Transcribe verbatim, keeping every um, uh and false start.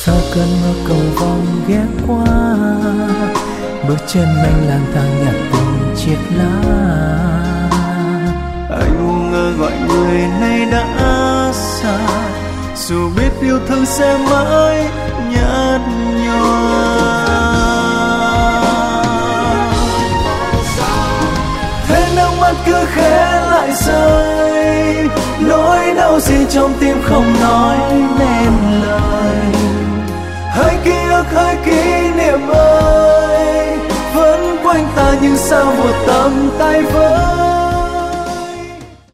sau cơn mưa cầu vồng ghé qua, bước chân anh lang thang nhặt từng chiếc lá. Anh ngu ngơ gọi người này đã xa, dù biết yêu thương sẽ mãi nhạt nhòa. Thế nước mắt cứ khẽ lại rơi, nỗi đau gì trong tim không nói nên lời. Hãy ký ức hãy kỷ niệm ơi, vẫn quanh ta nhưng sao một tầm tay vỡ.